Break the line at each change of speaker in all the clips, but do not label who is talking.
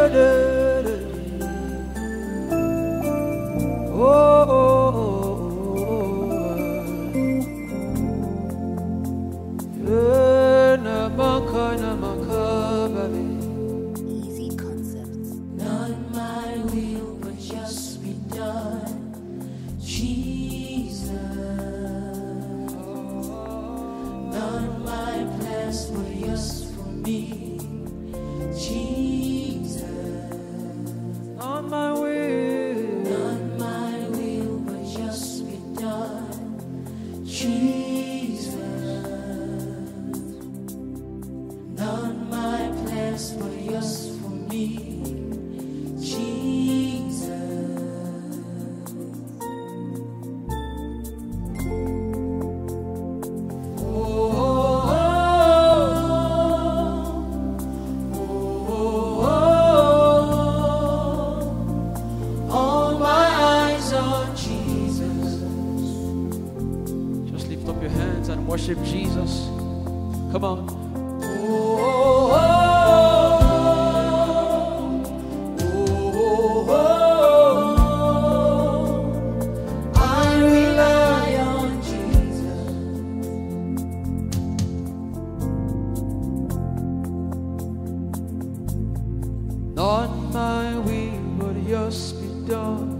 Easy concepts. Not my will, but just be done, Jesus. Not my plans, but yours for me, Jesus.
On my way.
Not my will, but just be done, Jesus. Not my plans, but yours for me, Jesus. All my eyes on Jesus.
Just lift up your hands and worship Jesus. Come on.
I rely on Jesus.
Not my will, but yours be done,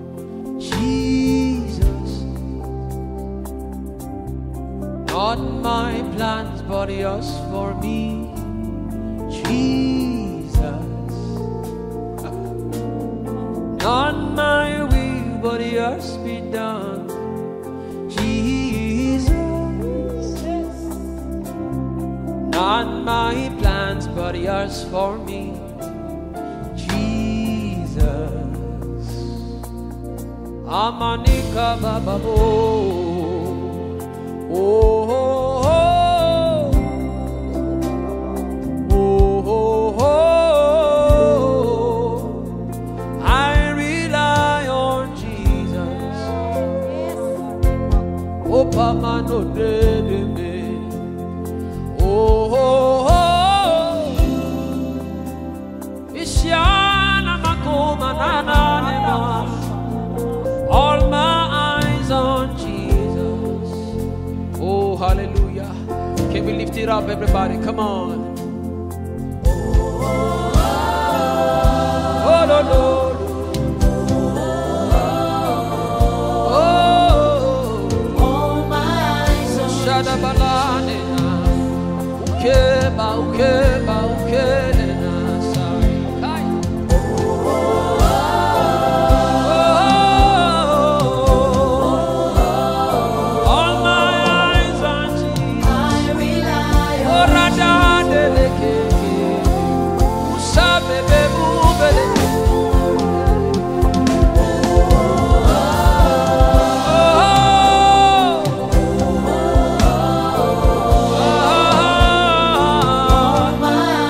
Jesus. Not my plans, but yours for me, Jesus. Not my will, but yours be done, Jesus. Not my plans, but yours for me, Jesus. Amanika bababo. Oh, oh, oh, oh, oh. I rely on Jesus. Oh, Pama no de me. Oh, oh, oh. Ishana makoma na na na. All my eyes on Jesus. Oh, hallelujah. Can we lift it up, everybody? Come on. Oh, no, no. Oh,
All my eyes on
Shadabalane. Ukeba, ukeba, ukelena. Kai. All my eyes on Jesus.
I rely on
Oh, Rada deleke. Usabe bebu beleke.
all my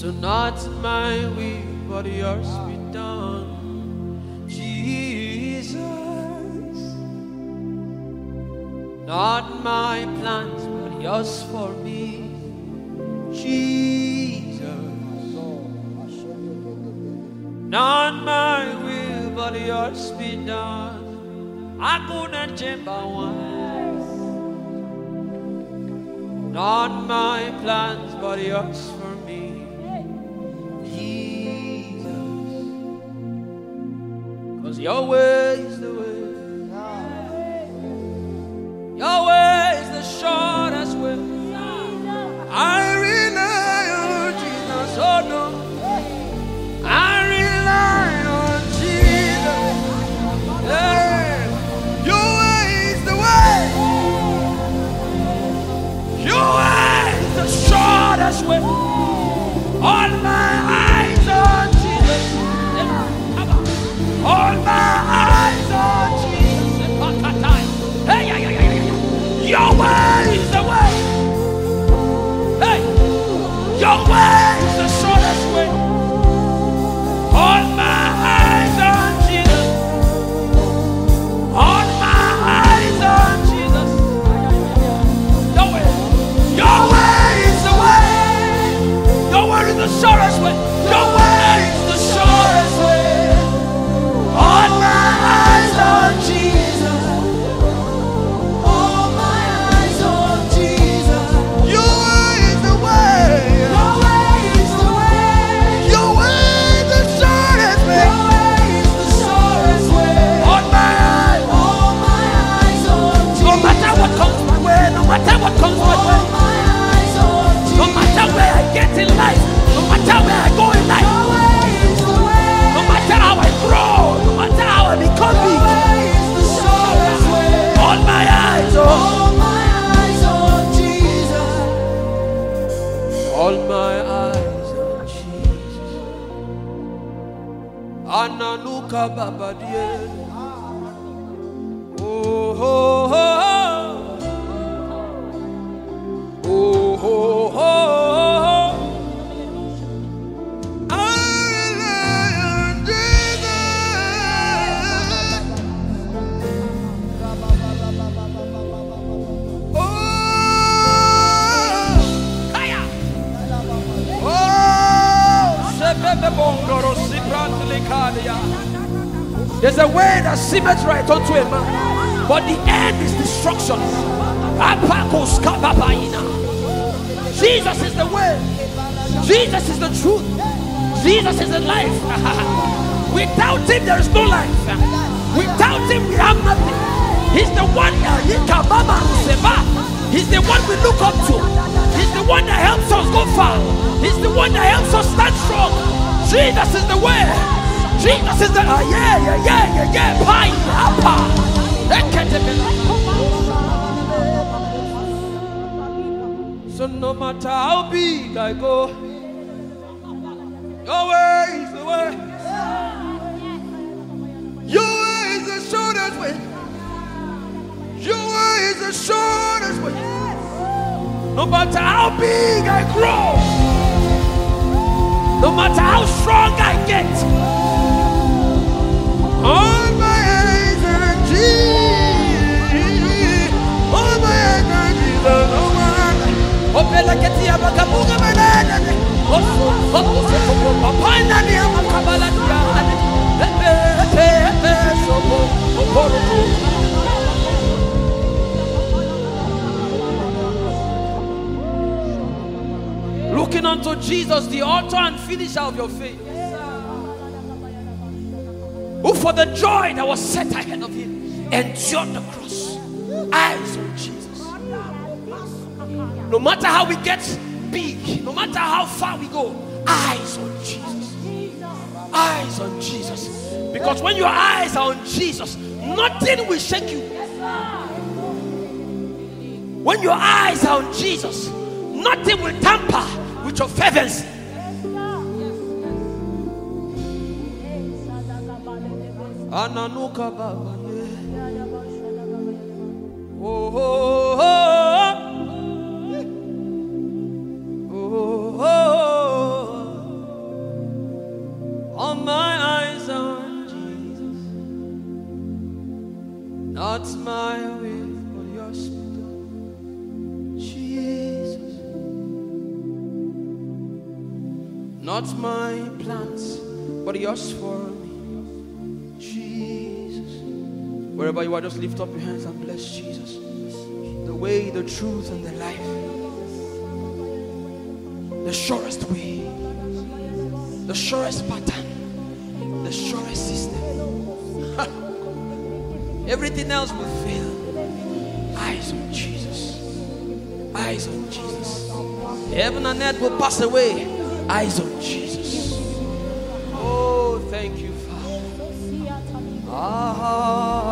So not my will, but yours be done, Jesus. Not my plans, but yours for me, Jesus. Not my will, but yours be done. I couldn't change one. Not my plans, but yours for me, Jesus. 'Cause your way is the way. Your way is the shortest way. I rely on Jesus. Oh no. I rely on Jesus. Yeah. Your way is the way. Your way is the shortest way. All my eyes on Jesus. All my eyes on Jesus. Hey, yeah, yeah, yeah, yeah. Your way is the way. Hey, your way is the shortest way. All my eyes on Jesus. All my eyes on Jesus. Your way. Your way is the way. Your way is the shortest way. Your way is the shortest way. All my eyes on Jesus.
All my eyes on Jesus.
Your way is the way.
Your way is the way.
Your way is the shortest way.
Your way is the shortest way.
All my eyes.
All my eyes on Jesus.
No matter what comes my way, no matter what comes my way,
All my eyes on Jesus.
no matter where I get in life, no matter where I go in life,
Your way is the way.
no matter how I grow, no matter how I become
Your
big,
way is the shortest way.
all my eyes on,
All my eyes on Jesus.
all my eyes on Jesus. Ananuka Baba dear. Oh, oh, oh. Oh, oh, oh. I rely on Jesus. Oh, Kaya. Oh, Sebebe Bongoro Sibrantli Kadia. There's a way that seemeth right unto a man, but the end is destruction. Apakos kababaina. Jesus is the way. Jesus is the truth. Jesus is the life. Without him, there is no life. Without him, we have nothing. He's the one that he's the one we look up to. He's the one that helps us go far. He's the one that helps us stand strong. Jesus is the way. Jesus is the pie. So no matter how big I go, your way is the way. Your way is the shortest way. Your way is the shortest way. No matter how big I grow, no matter how strong I get, all my eyes on Jesus. All my eyes on Jesus. All my eyes. Opela ketia bakabuga manana. Opana ni amakabala dia. Sopo oporo. Looking unto Jesus, the author and finisher of your faith, who for the joy that was set ahead of him endured the cross. Eyes on Jesus. No matter how we get big, no matter how far we go, eyes on Jesus. Eyes on Jesus. Because when your eyes are on Jesus, nothing will shake you. When your eyes are on Jesus, nothing will tamper with your fervency. Ananuka Baba. Oh, oh, oh, oh, oh, Not my plans, but yours for me. Jesus. Wherever you are, just lift up your hands and bless Jesus. The way, the truth, and the life. The surest way. The surest pattern. The surest system. Everything else will fail. Eyes on Jesus. Eyes on Jesus. Heaven and earth will pass away. Eyes on Jesus. Oh, thank you, Father.